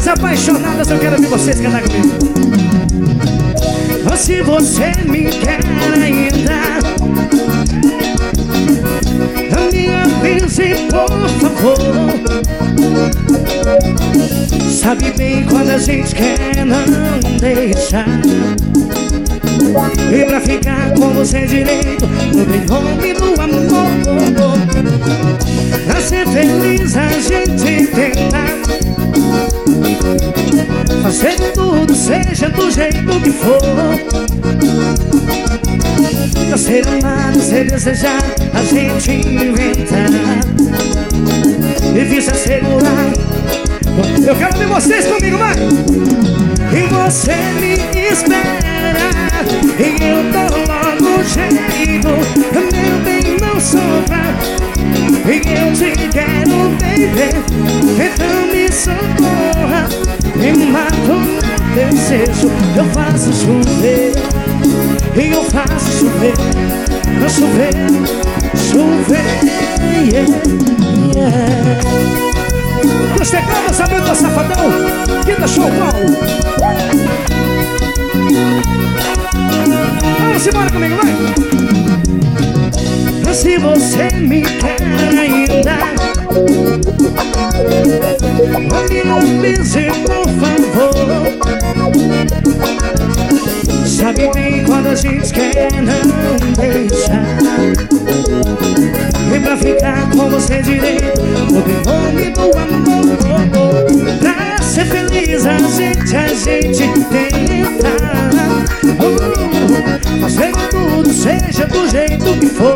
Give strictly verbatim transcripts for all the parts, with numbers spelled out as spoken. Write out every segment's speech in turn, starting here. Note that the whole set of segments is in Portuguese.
Meninas apaixonadas, eu quero ver vocês cantar comigo. Se você me quer ainda, me avise, por favor. Sabe bem quando a gente quer não deixar. E pra ficar com você direito, não tem nome do amor. Pra ser feliz a gente tenta fazer tudo, seja do jeito que for. Pra ser amado, ser desejado, a gente inventa e visa segurar. Eu quero ver vocês comigo, vai! E você me espera, e eu dou logo um jeito. Meu bem, não sofra, e eu te quero, baby. Então me socorra, me mata o desejo. Eu faço chover, e eu faço chover, eu chover, chover, yeah, yeah. Você canta sabendo da Safadão? Quinta show, Paulo. Vamos embora comigo, vai! Se você me quer ainda, me avise, por favor. Sabe bem quando a gente quer não deixar. E pra ficar com você direito, o nome do amor. Pra ser feliz a gente, a gente tenta uh, fazer tudo, seja do jeito que for.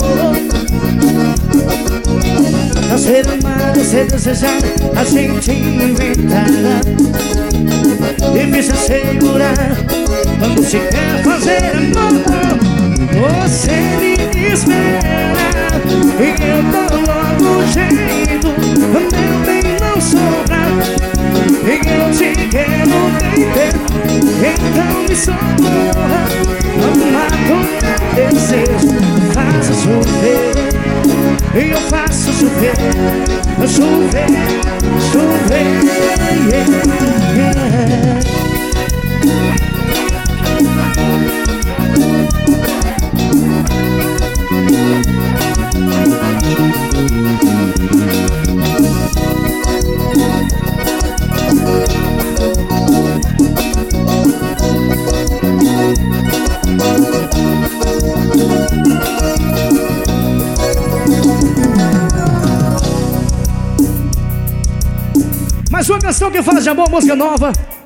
Pra ser amado, ser desejado, a gente inventa e visa segurar. Quando se quer fazer amor, você me espera, e eu dou logo um jeito. Meu bem, não sobra, e eu te quero, baby. Então me socorra, não mato o desejo. Faço chover, e eu faço chover, chover, chover, yeah, yeah. Mais uma canção que fala de amor, música nova.